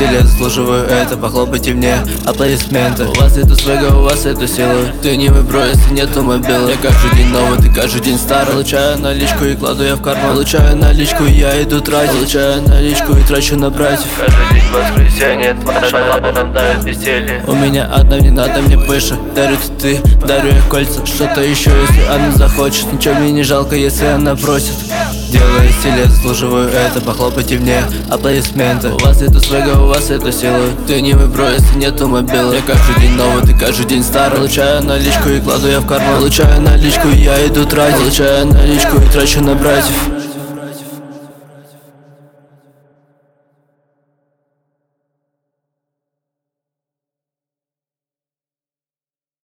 стиле, заслуживаю это, похлопайте мне аплодисменты. У вас нету свега, у вас эту силу. Ты не мой бро, если нету мобила. Я каждый день новый, ты каждый день старый. Получаю наличку и кладу я в карман. Получаю наличку, я иду тратить. Получаю наличку и трачу на братьев. Каждый день воскресенье, твоя нам дает веселье. У меня одна, не надо мне больше. Дарю ты, дарю я кольца. Что-то еще, если она захочет. Ничего мне не жалко, если она просит. Делаю стиле, заслуживаю это, похлопайте мне аплодисменты. У вас нету свега, у вас эту силу. Ты не мой бро, если нету мобила. Я каждый день новый, ты каждый день старый. Получаю наличку и кладу я в карман. Получаю наличку, я иду тратить. Получаю наличку и трачу на братьев.